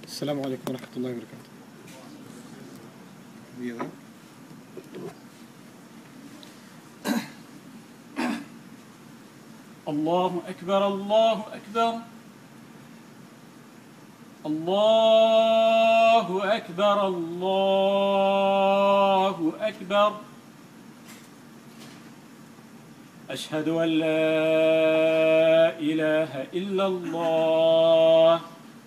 السلام عليكم ورحمة الله وبركاته. الله أكبر الله أكبر الله أكبر الله أكبر. أشهد أن لا إله إلا الله.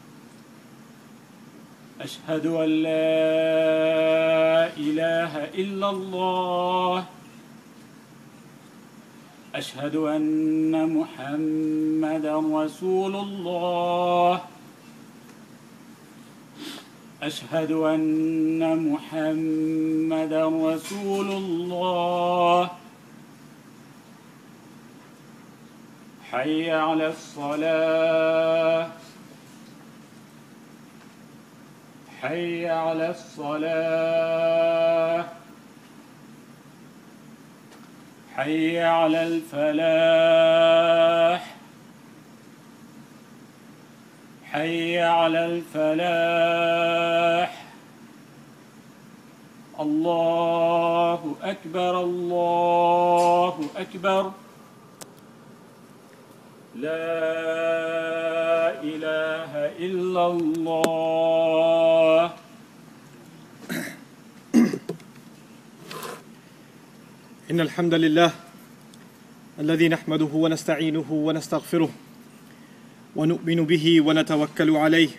أشهد أن لا إله إلا الله. أشهد أن محمدا رسول الله. أشهد أن محمدا رسول الله. حي على الصلاة. حي على الصلاة. حي على الفلاح. حي على الفلاح. الله أكبر الله أكبر. لا إله إلا الله. إن الحمد لله الذي نحمده ونستعينه ونستغفره ونؤمن به ونتوكل عليه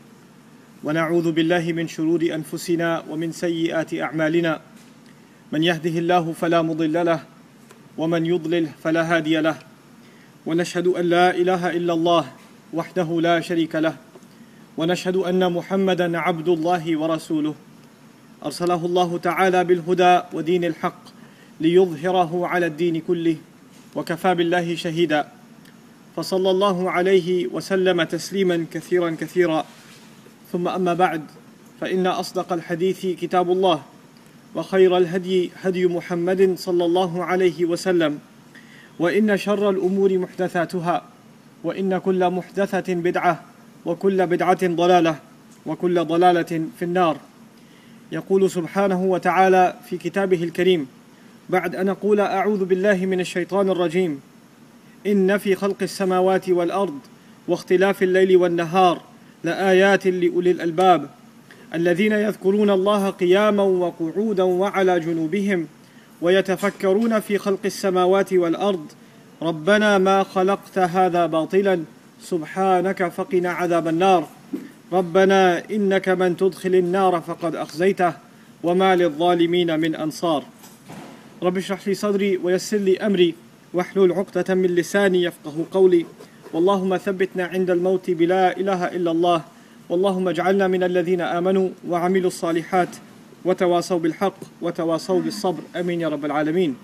ونعوذ بالله من شرور أنفسنا ومن سيئات أعمالنا. من يهده الله فلا مضل له ومن يضلل فلا هادي له. ونشهد أن لا إله إلا الله وحده لا شريك له. ونشهد أن محمدا عبد الله ورسوله أرسله الله تعالى بالهدى ودين الحق ليظهره على الدين كله وكفى بالله شهيدا. فصلى الله عليه وسلم تسليما كثيرا كثيرا. ثم أما بعد، فإن أصدق الحديث كتاب الله، وخير الهدي هدي محمد صلى الله عليه وسلم، وإن شر الأمور محدثاتها، وإن كل محدثة بدعة، وكل بدعة ضلالة، وكل ضلالة في النار. يقول سبحانه وتعالى في كتابه الكريم بعد أن أقول أعوذ بالله من الشيطان الرجيم: إن في خلق السماوات والأرض واختلاف الليل والنهار لآيات لأولي الألباب الذين يذكرون الله قياما وقعودا وعلى جنوبهم ويتفكرون في خلق السماوات والأرض ربنا ما خلقت هذا باطلا سبحانك فقنا عذاب النار ربنا إنك من تدخل النار فقد أخزيته وما للظالمين من أنصار. رب اشرح لي صدري ويسر لي أمري واحلل عقدة من لساني يفقه قولي. واللهم ثبتنا عند الموت بلا إله إلا الله. واللهم اجعلنا من الذين آمنوا وعملوا الصالحات وتواصوا بالحق وتواصوا بالصبر. Amin ya Rabbal Alameen.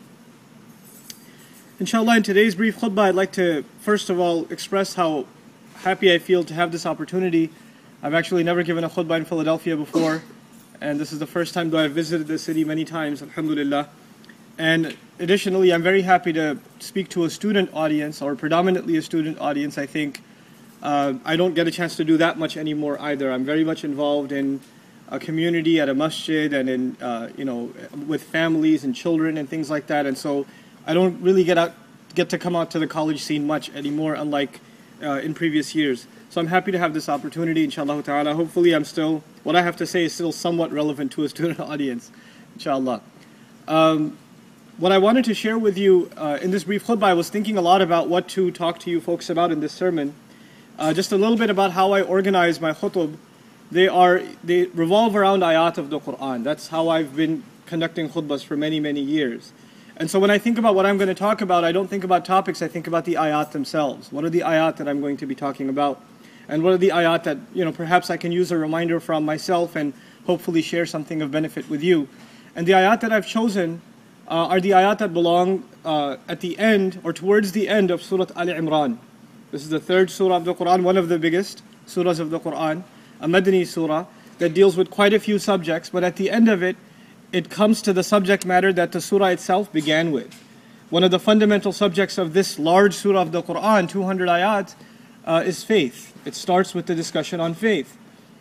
Inshallah, in today's brief khutbah, I'd like to first of all express how happy I feel to have this opportunity. I've actually never given a khutbah in Philadelphia before, and this is the first time, though I've visited the city many times, alhamdulillah. And additionally, I'm very happy to speak to a student audience, or predominantly a student audience. I think I don't get a chance to do that much anymore either. I'm very much involved in a community at a masjid and in, with families and children and things like that. And so I don't really get to come out to the college scene much anymore, unlike in previous years. So I'm happy to have this opportunity, inshallah ta'ala. Hopefully what I have to say is still somewhat relevant to a student audience, inshallah. What I wanted to share with you in this brief khutbah, I was thinking a lot about what to talk to you folks about in this sermon. Just a little bit about how I organize my khutb. They revolve around ayat of the Quran. That's how I've been conducting khutbahs for many, many years. And so when I think about what I'm going to talk about, I don't think about topics, I think about the ayat themselves. What are the ayat that I'm going to be talking about? And what are the ayat that, perhaps I can use a reminder from myself and hopefully share something of benefit with you. And the ayat that I've chosen are the ayat that belong at the end or towards the end of Surah Al-Imran. This is the third surah of the Quran, one of the biggest surahs of the Quran, a Madani surah that deals with quite a few subjects, but at the end of it, it comes to the subject matter that the surah itself began with. One of the fundamental subjects of this large surah of the Quran, 200 ayat, is faith. It starts with the discussion on faith.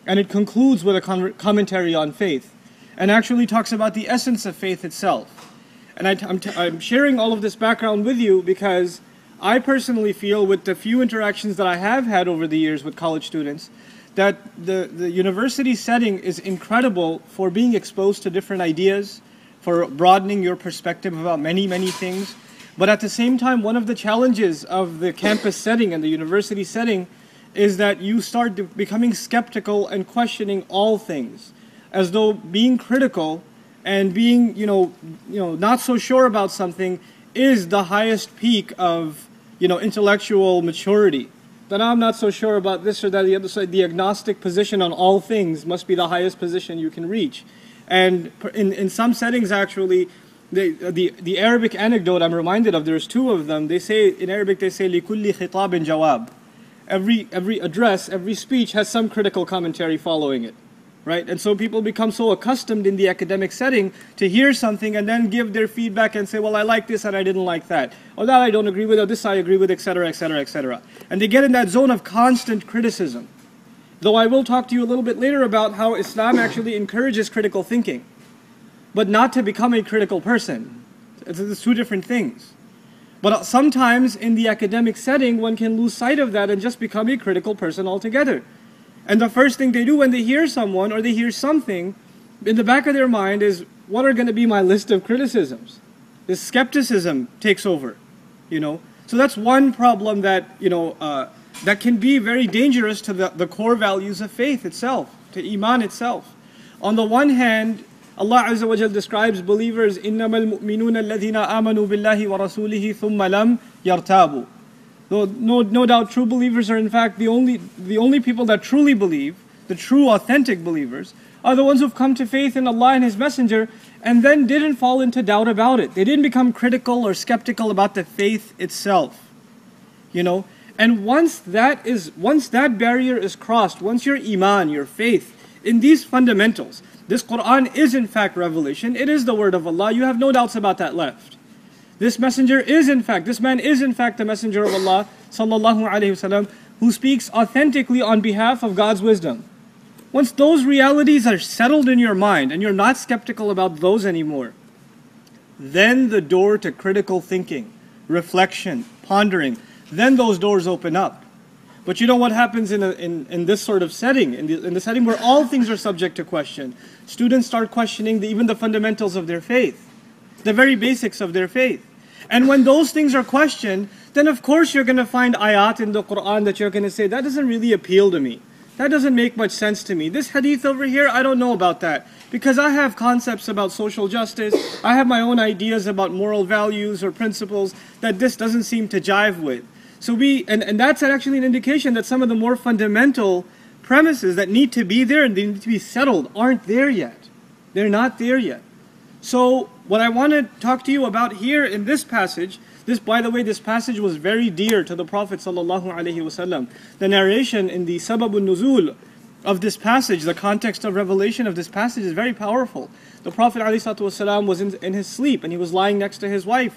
And it concludes with a commentary on faith, and actually talks about the essence of faith itself. And I'm sharing all of this background with you because I personally feel, with the few interactions that I have had over the years with college students, that the university setting is incredible for being exposed to different ideas, for broadening your perspective about many, many things. But at the same time, one of the challenges of the campus setting and the university setting is that you start becoming skeptical and questioning all things, as though being critical and being, not so sure about something is the highest peak of, intellectual maturity. That I'm not so sure about this or that, the other side. The agnostic position on all things must be the highest position you can reach. And in some settings, actually, the Arabic anecdote I'm reminded of, there's two of them. They say, in Arabic, they say, لِكُلِّ خِطَابٍ جَوَابٍ. Every address, every speech has some critical commentary following it. Right? And so people become so accustomed in the academic setting to hear something and then give their feedback and say, well, I like this and I didn't like that. Or that I don't agree with, or this I agree with, etc., etc., etc. And they get in that zone of constant criticism. Though I will talk to you a little bit later about how Islam actually encourages critical thinking, but not to become a critical person. It's two different things. But sometimes in the academic setting, one can lose sight of that and just become a critical person altogether. And the first thing they do when they hear someone or they hear something, in the back of their mind is, what are going to be my list of criticisms? This skepticism takes over, So that's one problem that, that can be very dangerous to the core values of faith itself, to Iman itself. On the one hand, Allah Azza wa Jal describes believers, إِنَّمَا الْمُؤْمِنُونَ الَّذِينَ آمَنُوا بِاللَّهِ وَرَسُولِهِ ثُمَّ لَمْ يَرْتَابُوا. No doubt true believers are in fact the only people that truly believe, the true authentic believers, are the ones who've come to faith in Allah and His Messenger and then didn't fall into doubt about it. They didn't become critical or skeptical about the faith itself. And once that barrier is crossed, once your Iman, your faith in these fundamentals, this Quran is in fact revelation, it is the word of Allah, you have no doubts about that left. This man is in fact the messenger of Allah, sallallahu alaihi wasallam, who speaks authentically on behalf of God's wisdom. Once those realities are settled in your mind and you're not skeptical about those anymore, then the door to critical thinking, reflection, pondering, then those doors open up. But you know what happens in this sort of setting, in the setting where all things are subject to question? Students start questioning even the fundamentals of their faith, the very basics of their faith. And when those things are questioned, then of course you're going to find ayat in the Quran that you're going to say, that doesn't really appeal to me. That doesn't make much sense to me. This hadith over here, I don't know about that. Because I have concepts about social justice, I have my own ideas about moral values or principles that this doesn't seem to jive with. So and that's actually an indication that some of the more fundamental premises that need to be there and they need to be settled aren't there yet. They're not there yet. So what I want to talk to you about here in this passage, by the way, this passage was very dear to the Prophet ﷺ. The narration in the Sababun Nuzul of this passage, the context of revelation of this passage is very powerful. The Prophet ﷺ was in his sleep and he was lying next to his wife.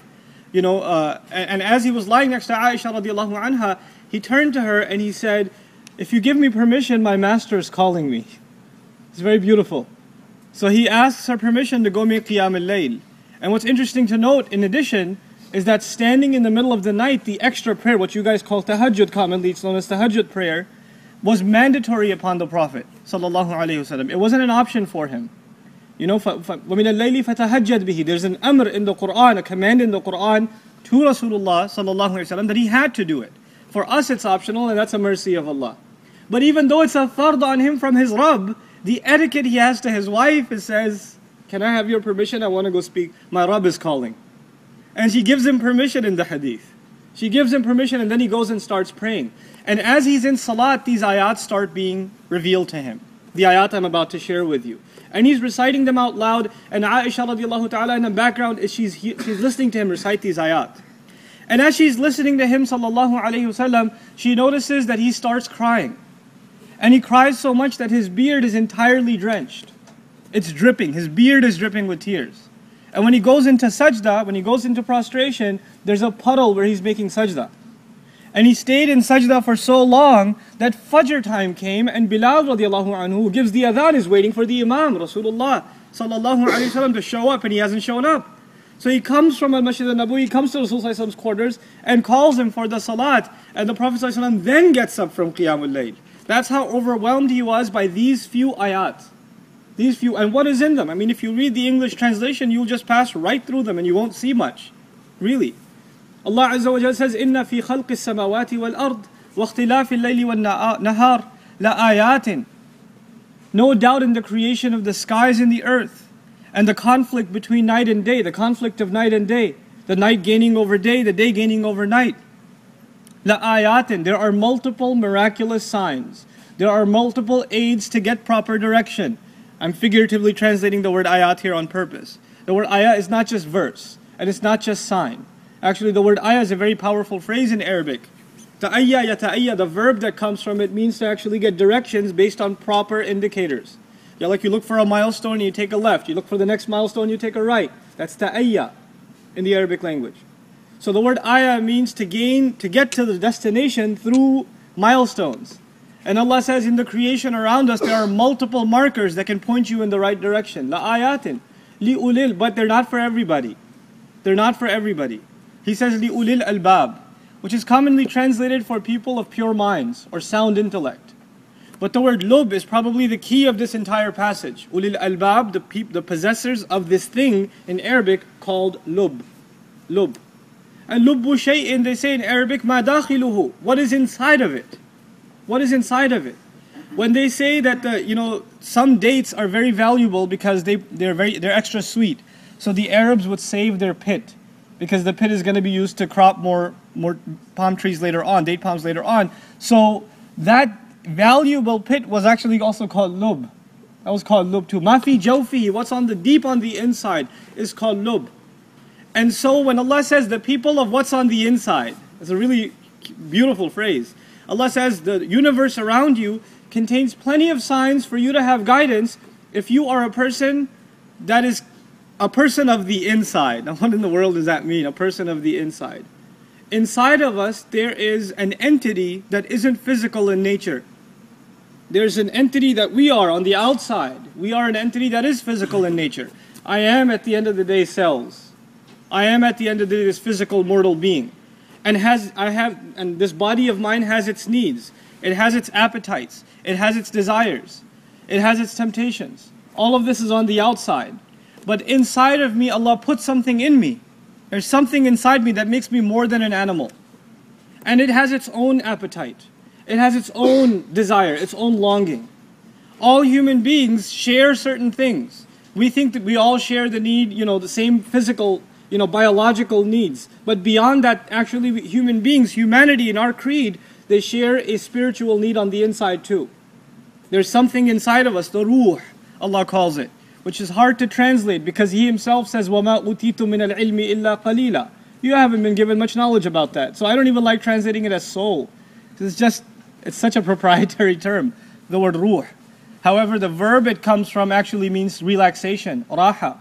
And as he was lying next to Aisha radiallahu anha, he turned to her and he said, if you give me permission, my master is calling me. It's very beautiful. So he asks her permission to go make Qiyam al-Layl. And what's interesting to note, in addition, is that standing in the middle of the night, the extra prayer, what you guys call tahajjud commonly, it's known as tahajjud prayer, was mandatory upon the Prophet sallallahu alaihi wasallam. It wasn't an option for him. وَمِنَ اللَّيْلِ فَتَهَجَّدْ بِهِ. There's an amr in the Quran, a command in the Quran to Rasulullah sallallahu alaihi wasallam that he had to do it. For us it's optional and that's a mercy of Allah. But even though it's a fard on him from his Rabb, the etiquette he has to his wife, it says, can I have your permission? I want to go speak. My Rabb is calling. And she gives him permission in the hadith. She gives him permission and then he goes and starts praying. And as he's in salat, these ayat start being revealed to him. The ayat I'm about to share with you. And he's reciting them out loud, and Aisha radiallahu ta'ala in the background, she's listening to him recite these ayat. And as she's listening to him sallallahu alayhi wasallam, she notices that he starts crying. And he cries so much that his beard is entirely drenched. It's dripping. His beard is dripping with tears. And when he goes into sajda, when he goes into prostration, there's a puddle where he's making sajda. And he stayed in sajda for so long that Fajr time came, and Bilal radiallahu anhu, who gives the adhan, is waiting for the Imam, Rasulullah sallallahu alayhi wasallam, to show up, and he hasn't shown up. So he comes from Al-Masjid al-Nabawi, he comes to Rasulullah's quarters and calls him for the salat, and the Prophet ﷺ then gets up from Qiyamul Layl. That's how overwhelmed he was by these few ayat. These few, and what is in them? I mean, if you read the English translation, you'll just pass right through them and you won't see much. Really. Allah Azza wa Jalla says, إِنَّ فِي خَلْقِ السَّمَاوَاتِ وَالْأَرْضِ وَاخْتِلَافِ اللَّيْلِ وَالنَّهَارِ لَآيَاتٍ. No doubt in the creation of the skies and the earth, and the conflict between night and day, the conflict of night and day, the night gaining over day, the day gaining over night. لَآيَاتٍ. There are multiple miraculous signs. There are multiple aids to get proper direction. I'm figuratively translating the word ayat here on purpose. The word ayah is not just verse, and it's not just sign. Actually, the word ayah is a very powerful phrase in Arabic. Ta'ayya yata'ayya, the verb that comes from it, means to actually get directions based on proper indicators. Yeah, like you look for a milestone and you take a left. You look for the next milestone, you take a right. That's ta'ayya in the Arabic language. So the word ayah means to get to the destination through milestones. And Allah says in the creation around us, there are multiple markers that can point you in the right direction. La ayatin, li ulil, but they're not for everybody. They're not for everybody. He says li ulil albab, which is commonly translated for people of pure minds or sound intellect. But the word lub is probably the key of this entire passage. Ulil albab, the possessors of this thing in Arabic called lub. Lub. And lubbu shay'in, they say in Arabic, ma dakhiluhu, what is inside of it? What is inside of it? When they say that some dates are very valuable because they're extra sweet, so the Arabs would save their pit because the pit is going to be used to crop more palm trees later on, date palms later on. So that valuable pit was actually also called lub. That was called lub too. Mafi jawfi, what's on the deep on the inside, is called lub. And so when Allah says the people of what's on the inside, it's a really beautiful phrase. Allah says the universe around you contains plenty of signs for you to have guidance if you are a person that is a person of the inside. Now what in the world does that mean, a person of the inside? Inside of us there is an entity that isn't physical in nature. There's an entity that we are on the outside. We are an entity that is physical in nature. I am at the end of the day cells. I am at the end of the day this physical mortal being. And this body of mine has its needs. It has its appetites. It has its desires. It has its temptations. All of this is on the outside. But inside of me, Allah put something in me. There's something inside me that makes me more than an animal. And it has its own appetite. It has its own desire, its own longing. All human beings share certain things. We think that we all share the need, the same physical, biological needs. But beyond that, actually, human beings, humanity in our creed, they share a spiritual need on the inside too. There's something inside of us, the ruh, Allah calls it, which is hard to translate because He Himself says, وَمَا أُوتِيتُ مِنَ الْعِلْمِ إِلَّا قَلِيلًا. You haven't been given much knowledge about that. So I don't even like translating it as soul. It's such a proprietary term, the word ruh. However, the verb it comes from actually means relaxation, raha.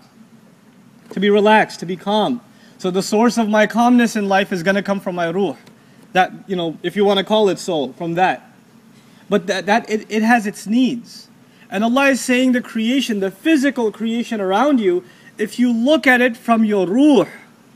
To be relaxed, to be calm. So the source of my calmness in life is going to come from my ruh. That, if you want to call it soul, from that. But it has its needs. And Allah is saying the creation, the physical creation around you, if you look at it from your ruh,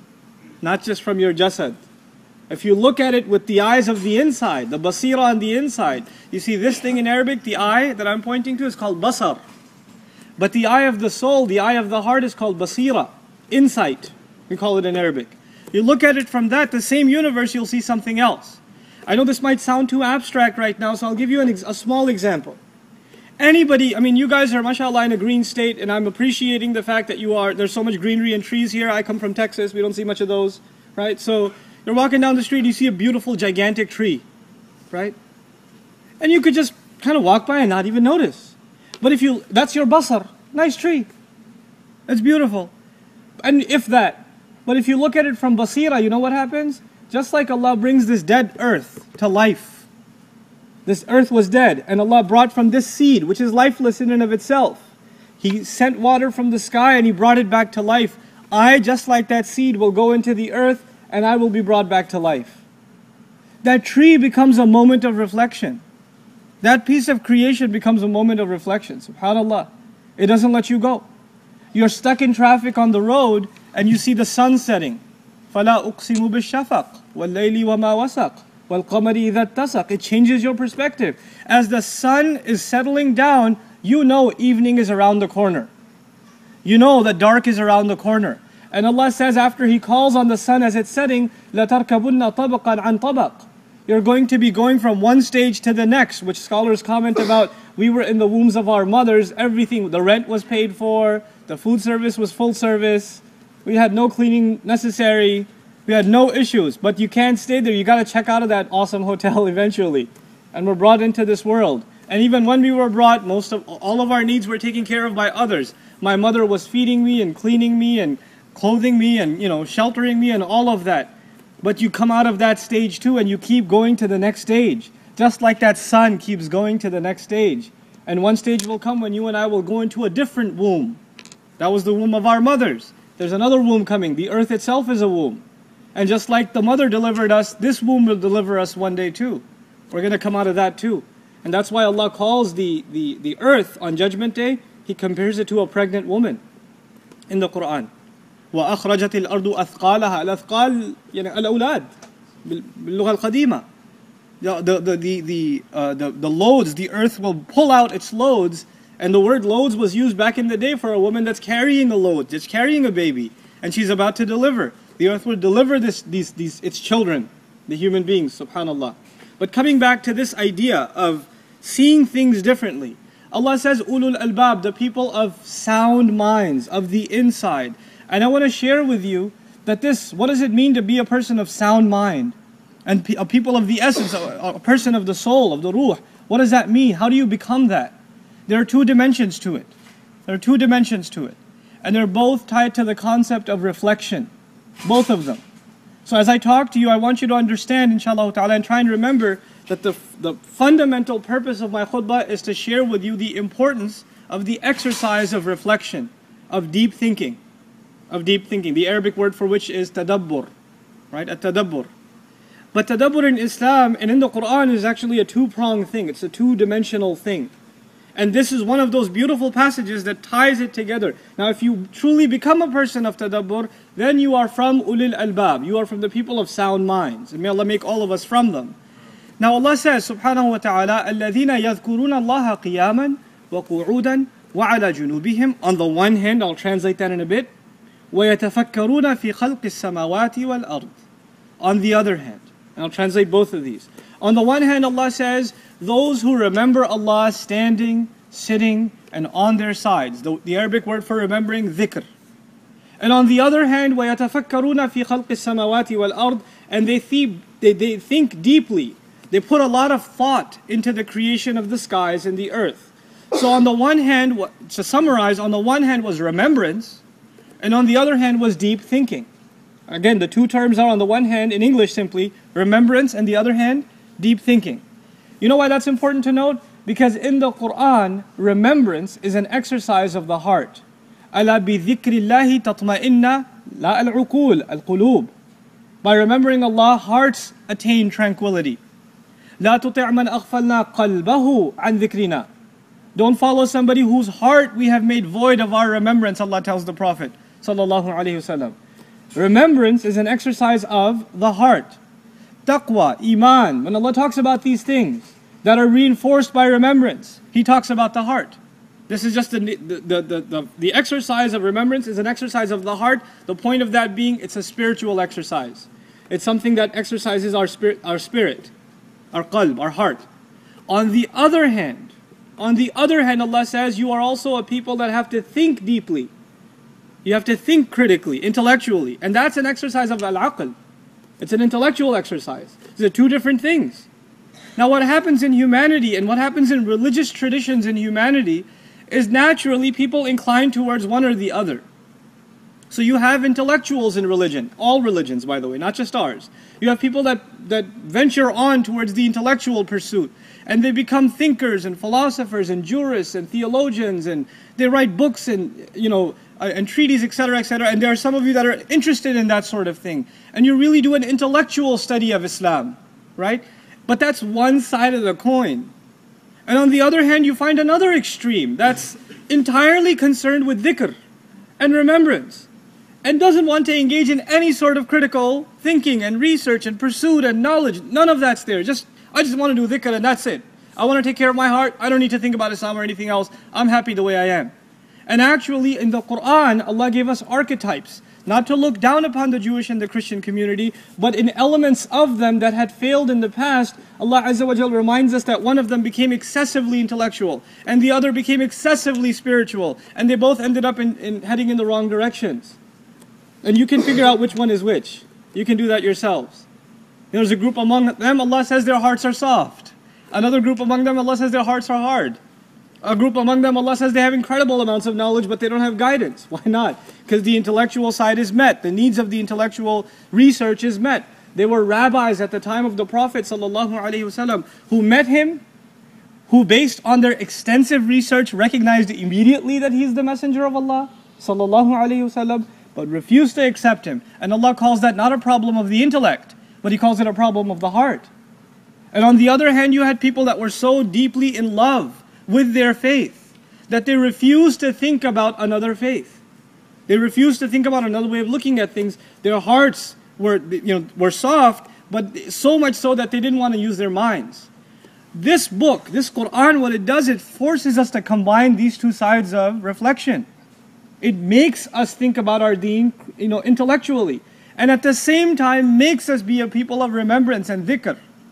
not just from your jasad. If you look at it with the eyes of the inside, the basira on the inside, you see this thing in Arabic, the eye that I'm pointing to is called basar. But the eye of the soul, the eye of the heart is called basira, insight, we call it in Arabic. You look at it from that, the same universe, you'll see something else. I know this might sound too abstract right now, so I'll give you a small example. Anybody, you guys are, mashallah, in a green state, and I'm appreciating the fact that there's so much greenery and trees here. I come from Texas, we don't see much of those, right? So you're walking down the street, you see a beautiful, gigantic tree, right? And you could just kind of walk by and not even notice. But that's your basar, nice tree. It's beautiful. And but if you look at it from basira, you know what happens? Just like Allah brings this dead earth to life. This earth was dead, and Allah brought from this seed, which is lifeless in and of itself. He sent water from the sky and He brought it back to life. I, just like that seed, will go into the earth and I will be brought back to life. that tree becomes a moment of reflection. That piece of creation becomes a moment of reflection. SubhanAllah. It doesn't let you go. You're stuck in traffic on the road and you see the sun setting. فَلَا أُقْسِمُ بِالشَّفَقِ وَاللَّيْلِ وَمَا وَسَقِ وَالْقَمَرِ إِذَا اتَّسَقَ. It changes your perspective. As the sun is settling down, you know evening is around the corner. You know that dark is around the corner. And Allah says after He calls on the sun as it's setting, لَتَرْكَبُنَّ طَبَقًا عَنْ طَبَقٍ. You're going to be going from one stage to the next, which scholars comment about. We were in the wombs of our mothers, everything, the rent was paid for, the food service was full service, we had no cleaning necessary, we had no issues. But you can't stay there, you got to check out of that awesome hotel eventually. And we're brought into this world. And even when we were brought, all of our needs were taken care of by others. My mother was feeding me and cleaning me and clothing me and sheltering me and all of that. But you come out of that stage too and you keep going to the next stage. Just like that sun keeps going to the next stage. And one stage will come when you and I will go into a different womb. That was the womb of our mothers. There's another womb coming. The earth itself is a womb. And just like the mother delivered us, this womb will deliver us one day too. We're going to come out of that too. And that's why Allah calls the earth on Judgment Day, He compares it to a pregnant woman in the Quran. وَأَخْرَجَتِ الْأَرْضُ أَثْقَالَهَا. الْأَثْقَال الْأَوْلاد باللغة القديمة. The loads, the earth will pull out its loads. And the word loads was used back in the day for a woman that's carrying a load, just carrying a baby. And she's about to deliver. The earth will deliver its children, the human beings, subhanAllah. But coming back to this idea of seeing things differently. Allah says, ulul albab, the people of sound minds, of the inside. And I want to share with you that what does it mean to be a person of sound mind? And a people of the essence, a person of the soul, of the ruh. What does that mean? How do you become that? There are two dimensions to it. And they're both tied to the concept of reflection. Both of them. So as I talk to you, I want you to understand, inshallah ta'ala, and try and remember that the fundamental purpose of my khutbah is to share with you the importance of the exercise of reflection, of deep thinking. The Arabic word for which is tadabbur, right? At-tadabbur. But tadabbur in Islam and in the Quran is actually a two-pronged thing. It's a two-dimensional thing. And this is one of those beautiful passages that ties it together. Now if you truly become a person of tadabbur, then you are from ulil albab. You are from the people of sound minds. And may Allah make all of us from them. Now Allah says, subhanahu wa ta'ala, الَّذِينَ يَذْكُرُونَ اللَّهَ قِيَامًا وَقُعُودًا وَعَلَى جُنُوبِهِمْ. On the one hand, I'll translate that in a bit. وَيَتَفَكَّرُونَ فِي خَلْقِ السَّمَاوَاتِ وَالْأَرْضِ. On the other hand, and I'll translate both of these. On the one hand, Allah says, those who remember Allah standing, sitting, and on their sides. The Arabic word for remembering, dhikr. And on the other hand, وَيَتَفَكَّرُونَ فِي خَلْقِ السَّمَاوَاتِ وَالْأَرْضِ. And they think deeply. They put a lot of thought into the creation of the skies and the earth. So on the one hand, to summarize, on the one hand was remembrance, and on the other hand was deep thinking. Again, the two terms are on the one hand, in English simply, remembrance, and the other hand, deep thinking. You know why that's important to note? Because in the Quran, remembrance is an exercise of the heart. أَلَا بِذِكْرِ اللَّهِ تَطْمَئِنَّ لَا الْعُقُولِ الْقُلُوبِ. By remembering Allah, hearts attain tranquility. لَا تُطِعْ مَنْ أَغْفَلْنَا قَلْبَهُ عَنْ ذِكْرِنَا. Don't follow somebody whose heart we have made void of our remembrance, Allah tells the Prophet sallallahu alaihi wasallam. Remembrance is an exercise of the heart. Taqwa, iman, when Allah talks about these things that are reinforced by remembrance, He talks about the heart. This is just the exercise of remembrance is an exercise of the heart. The point of that being, it's a spiritual exercise. It's something that exercises our spirit, our qalb, our heart. On the other hand, Allah says, you are also a people that have to think deeply. You have to think critically, intellectually. And that's an exercise of al-aql. It's an intellectual exercise. These are two different things. Now what happens in humanity and what happens in religious traditions in humanity is naturally people incline towards one or the other. So you have intellectuals in religion, all religions by the way, not just ours. You have people that venture on towards the intellectual pursuit. And they become thinkers and philosophers and jurists and theologians, and they write books and and treaties, etc., etc. And there are some of you that are interested in that sort of thing. And you really do an intellectual study of Islam. right? But that's one side of the coin. And on the other hand, you find another extreme that's entirely concerned with dhikr and remembrance and doesn't want to engage in any sort of critical thinking and research and pursuit and knowledge. None of that's there. I just want to do dhikr and that's it. I want to take care of my heart. I don't need to think about Islam or anything else. I'm happy the way I am. And actually in the Quran, Allah gave us archetypes, not to look down upon the Jewish and the Christian community, but in elements of them that had failed in the past, Allah Azza wa Jal reminds us that one of them became excessively intellectual, and the other became excessively spiritual, and they both ended up in heading in the wrong directions. And you can figure out which one is which. You can do that yourselves. There's a group among them, Allah says their hearts are soft. Another group among them, Allah says their hearts are hard. A group among them, Allah says they have incredible amounts of knowledge, but they don't have guidance. Why not? Because the intellectual side is met. The needs of the intellectual research is met. There were rabbis at the time of the Prophet ﷺ who met him, who based on their extensive research recognized immediately that he's the messenger of Allah ﷺ, but refused to accept him. And Allah calls that not a problem of the intellect, but He calls it a problem of the heart. And on the other hand, you had people that were so deeply in love with their faith that they refused to think about another faith. They refused to think about another way of looking at things. Their hearts were soft, but so much so that they didn't want to use their minds. This book, this Quran, what it does, it forces us to combine these two sides of reflection. It makes us think about our deen, intellectually, and at the same time makes us be a people of remembrance and dhikr.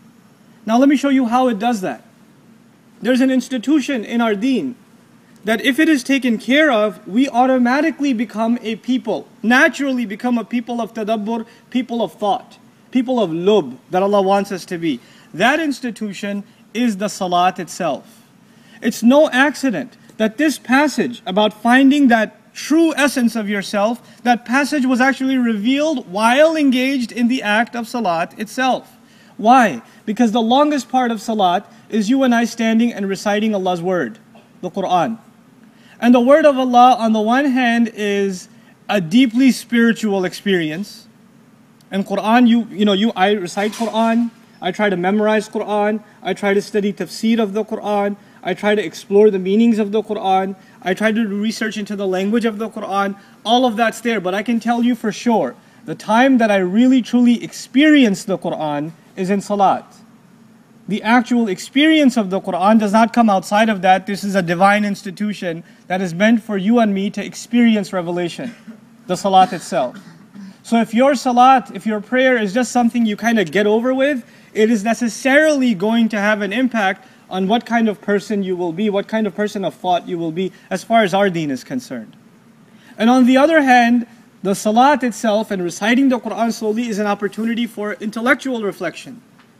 Now let me show you how it does that. There's an institution in our deen that if it is taken care of, we automatically become a people, naturally become a people of tadabbur, people of thought, people of lub that Allah wants us to be. That institution is the salat itself. It's no accident that this passage about finding that true essence of yourself, that passage was actually revealed while engaged in the act of salat itself. Why? Because the longest part of salat is you and I standing and reciting Allah's word, the Quran. And the word of Allah on the one hand is a deeply spiritual experience. And Quran, I recite Quran, I try to memorize Quran, I try to study tafsir of the Quran, I try to explore the meanings of the Quran, I try to do research into the language of the Quran. All of that's there, but I can tell you for sure, the time that I really truly experience the Quran is in salat. The actual experience of the Quran does not come outside of that. This is a divine institution that is meant for you and me to experience revelation, the salat itself. So if your salat, if your prayer is just something you kind of get over with, it is necessarily going to have an impact on what kind of person you will be, what kind of person of thought you will be, as far as our deen is concerned. And on the other hand, the salat itself and reciting the Quran solely is an opportunity for intellectual reflection.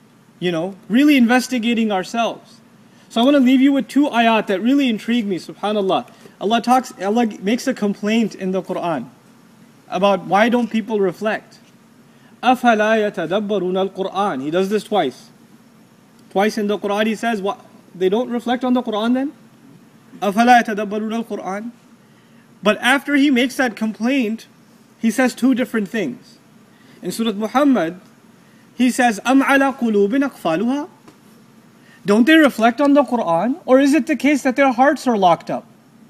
Really investigating ourselves. So I want to leave you with two ayat that really intrigue me, subhanAllah. Allah makes a complaint in the Quran about why don't people reflect. أَفَلَا يَتَدَبَّرُونَ الْقُرْآنِ He does this twice. Twice in the Quran he says, what? They don't reflect on the Quran then? أَفَلَا يَتَدَبَّرُونَ الْقُرْآنِ But after he makes that complaint, he says two different things. In Surah Muhammad, he says, أَمْ عَلَى قُلُوبٍ أَقْفَالُهَا Don't they reflect on the Quran? Or is it the case that their hearts are locked up?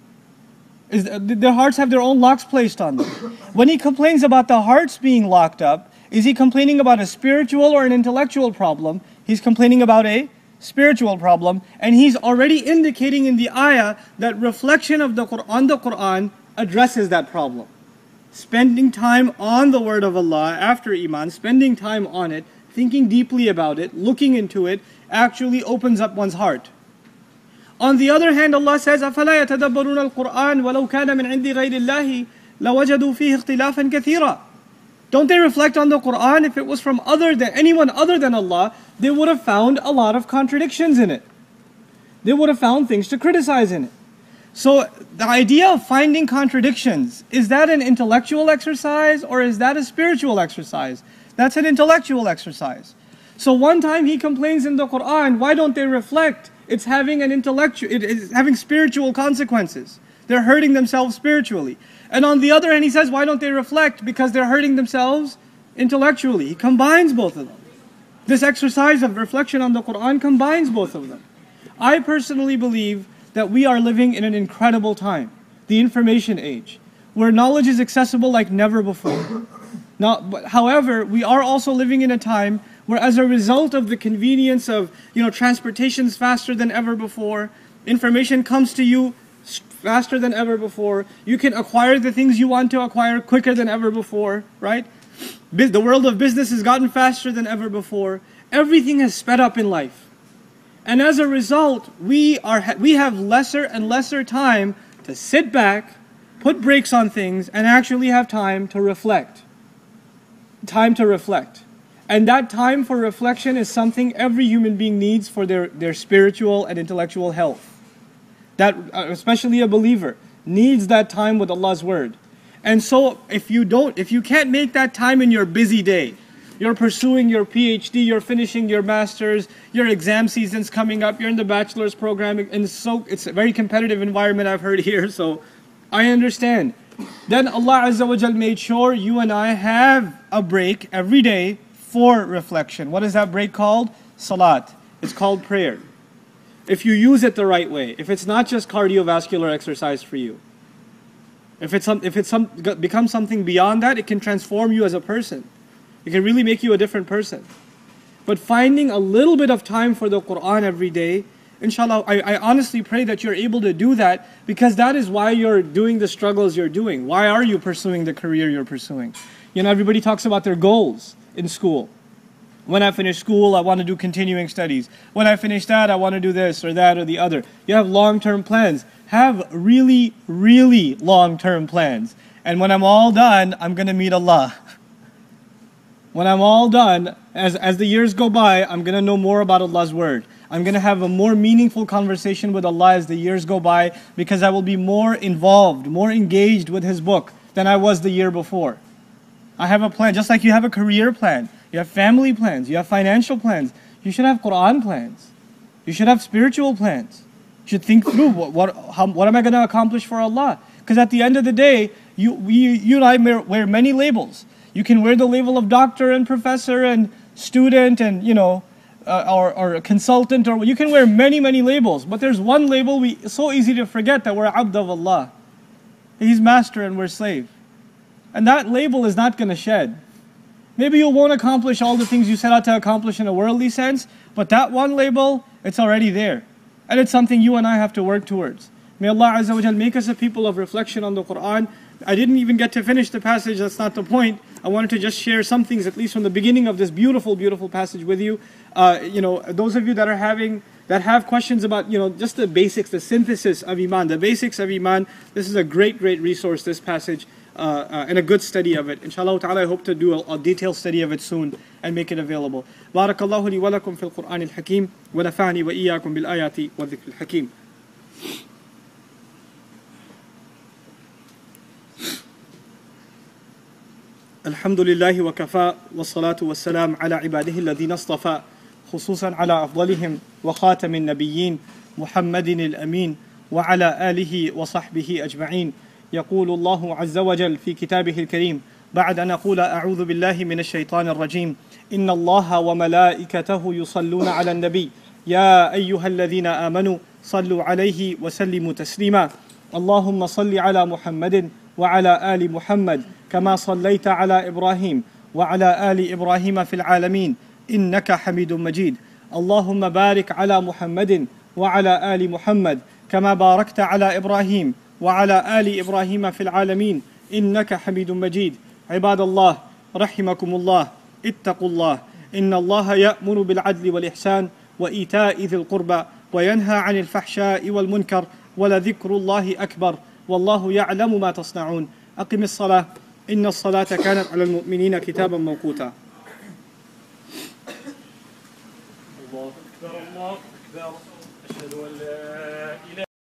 Their hearts have their own locks placed on them. When he complains about the hearts being locked up, is he complaining about a spiritual or an intellectual problem? He's complaining about a spiritual problem, and he's already indicating in the ayah that reflection of the Quran addresses that problem. Spending time on the word of Allah after Iman, spending time on it, thinking deeply about it, looking into it, actually opens up one's heart. On the other hand, Allah says, أَفَلَا يَتَدَبَّرُونَ الْقُرْآنَ وَلَوْ كَانَ مِنْ عِنْدِ غَيْرِ اللَّهِ لَوَجَدُوا فِيهِ اخْتِلَافًا كَثِيرًا Don't they reflect on the Quran? If it was from anyone other than Allah, they would have found a lot of contradictions in it. They would have found things to criticize in it. So the idea of finding contradictions, is that an intellectual exercise or is that a spiritual exercise? That's an intellectual exercise. So one time he complains in the Quran, why don't they reflect? It's having it's having spiritual consequences. They're hurting themselves spiritually. And on the other hand, he says, why don't they reflect? Because they're hurting themselves intellectually. He combines both of them. This exercise of reflection on the Quran combines both of them. I personally believe that we are living in an incredible time, the information age, where knowledge is accessible like never before. However, we are also living in a time where, as a result of the convenience of transportation's faster than ever before, information comes to you faster than ever before. You can acquire the things you want to acquire quicker than ever before, right? The world of business has gotten faster than ever before. Everything has sped up in life. And as a result, we have lesser and lesser time to sit back, put brakes on things, and actually have time to reflect. Time to reflect. And that time for reflection is something every human being needs for their spiritual and intellectual health. That, especially a believer, needs that time with Allah's word. And so if you can't make that time in your busy day, you're pursuing your PhD, you're finishing your master's, your exam season's coming up, you're in the bachelor's program, and it's a very competitive environment I've heard here, so I understand. Then Allah Azza wa Jal made sure you and I have a break every day for reflection. What is that break called? Salat. It's called prayer. If you use it the right way, if it's not just cardiovascular exercise for you, if it becomes something beyond that, it can transform you as a person. It can really make you a different person. But finding a little bit of time for the Quran every day, inshallah, I honestly pray that you're able to do that, because that is why you're doing the struggles you're doing. Why are you pursuing the career you're pursuing? Everybody talks about their goals in school. When I finish school, I want to do continuing studies. When I finish that, I want to do this or that or the other. You have long-term plans. Have really, really long-term plans. And when I'm all done, I'm going to meet Allah. When I'm all done, as the years go by, I'm going to know more about Allah's word. I'm going to have a more meaningful conversation with Allah as the years go by, because I will be more involved, more engaged with His book than I was the year before. I have a plan, just like you have a career plan. You have family plans, you have financial plans. You should have Quran plans. You should have spiritual plans. You should think through, what am I going to accomplish for Allah? Because at the end of the day, you and I wear many labels. You can wear the label of doctor and professor and student and, or consultant, or you can wear many, many labels. But there's one label it's so easy to forget, that we're abd of Allah. He's master and we're slave. And that label is not going to shed. Maybe you won't accomplish all the things you set out to accomplish in a worldly sense, but that one label, it's already there. And it's something you and I have to work towards. May Allah Azza wa Jal make us a people of reflection on the Quran. I didn't even get to finish the passage, that's not the point. I wanted to just share some things, at least from the beginning of this beautiful, beautiful passage with you. Those of you that have questions about, just the basics, the synthesis of Iman, the basics of Iman, this is a great, great resource, this passage, and a good study of it. Inshallah ta'ala, I hope to do a detailed study of it soon and make it available. Barakallahu li wa lakum fil Qur'an al-Hakim, wa nafa'ani wa iyyakum bil ayati wa dhikr al-Hakim. الحمد لله وكفى والصلاة والسلام على عباده الذين اصطفى خصوصا على أفضلهم وخاتم النبيين محمد الأمين وعلى آله وصحبه أجمعين. يقول الله عز وجل في كتابه الكريم بعد أن أقول أعوذ بالله من الشيطان الرجيم إن الله وملائكته يصلون على النبي يا أيها الذين آمنوا صلوا عليه وسلموا تسليما اللهم صل على محمد وعلى آل محمد كما صليت على إبراهيم وعلى آل إبراهيم في العالمين إنك حميد مجيد اللهم بارك على محمد وعلى آل محمد كما باركت على إبراهيم وعلى آل إبراهيم في العالمين إنك حميد مجيد عباد الله رحمكم الله اتقوا الله إن الله يأمر بالعدل والإحسان وإيتاء ذي القربى وينهى عن الفحشاء والمنكر ولذكر الله أكبر والله يعلم ما تصنعون أقم الصلاة إن الصلاة كانت على المؤمنين كتابا موقوتا. الله أكبر الله أكبر أشهد أن لا إله